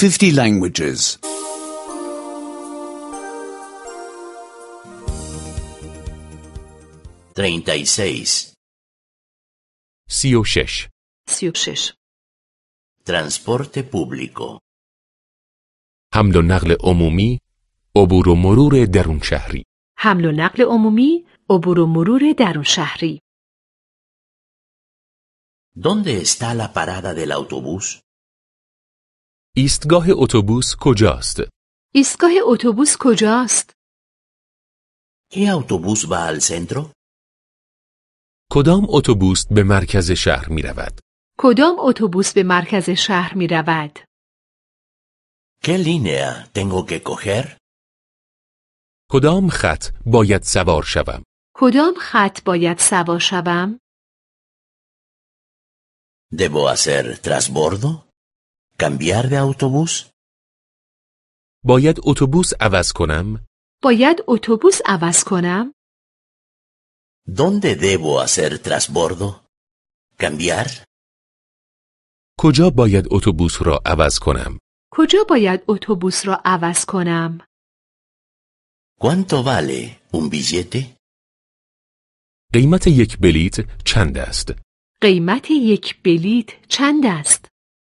50 languages. 36. 36. 36. Transporte público. حمل و نقل عمومی، عبور و مرور درون شهری. حمل و نقل عمومی، عبور و مرور درون شهری. ¿Dónde está la parada del autobús? ایستگاه اتوبوس کجاست؟ ایستگاه اتوبوس کجاست؟ ¿Qué autobús va al centro? کدام اتوبوس به مرکز شهر می رود؟ کدام اتوبوس به مرکز شهر می رود؟ ¿Qué línea tengo que coger? کدام خط باید سوار شوم؟ کدام خط باید سوار شوم؟ ¿Debo hacer trasbordo? ¿Cambiar de autobús? باید اتوبوس عوض کنم؟ باید اتوبوس عوض کنم؟ ¿Dónde debo hacer trasbordo? ¿Cambiar? کجا باید اتوبوس را عوض کنم؟ کجا باید اتوبوس را عوض کنم؟ ¿Cuánto vale un billete? قیمت یک بلیت چند است؟ قیمت یک بلیت چند است؟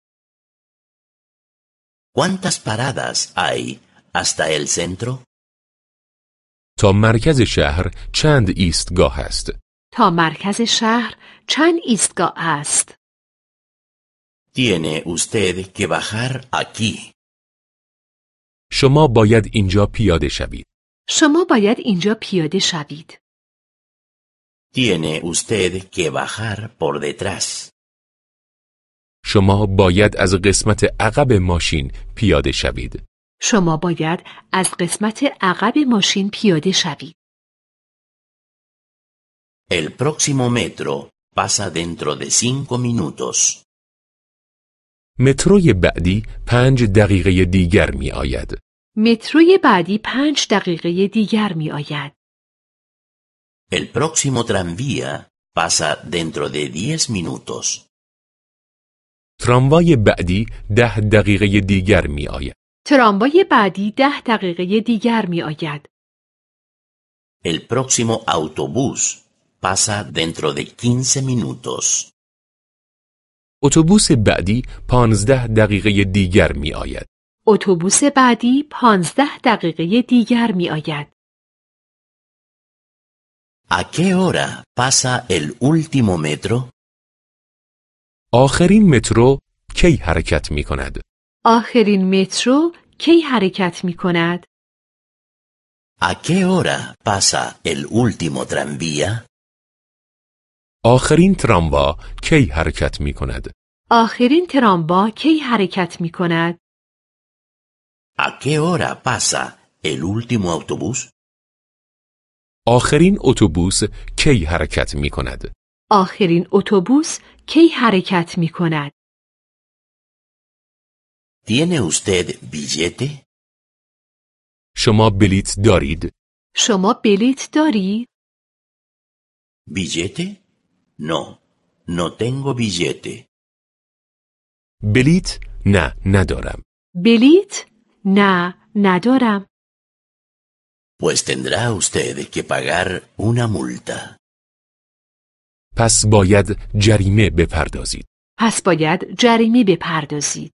¿Cuántas paradas hay hasta el centro? تا مرکز شهر چند ایستگاه است؟ تا مرکز شهر چند ایستگاه است؟ Tiene usted que bajar aquí. شما باید اینجا پیاده شوید. شما باید اینجا پیاده شوید. Tiene usted que bajar por detrás. شما باید از قسمت عقب ماشین پیاده شوید. شما باید از قسمت عقب ماشین پیاده شوید. El próximo metro pasa dentro de 5 minutos. متروی بعدی 5 دقیقه دیگر می آید. متروی بعدی 5 دقیقه دیگر می آید. El próximo tranvía pasa dentro de 10 minutos. تراموای بعدی 10 دقیقه دیگر می آید. تراموای بعدی 10 دقیقه دیگر می آید. El próximo autobús pasa dentro de 15 minutos. اتوبوس بعدی 15 دقیقه دیگر می آید. اتوبوس بعدی 15 دقیقه دیگر می آید. ¿A qué hora pasa el último metro? آخرین مترو کی حرکت می کند؟ آخرین مترو کی حرکت می کند؟ ¿A qué hora pasa el último tranvía? آخرین تراموا کی حرکت می کند؟ آخرین تراموا کی حرکت می کند؟ ¿A qué hora pasa el último autobús? آخرین اتوبوس کی حرکت می کند؟ آخرین اتوبوس کی حرکت می کند؟ ¿Tiene usted billete? شما بلیت دارید؟ شما بلیت دارید؟ ¿Billete? No, no tengo billete. بلیت؟ نه، ندارم. بلیت؟ نه، ندارم. Pues tendrá usted que pagar una multa. پس باید جریمه بپردازید. پس باید جریمه بپردازید.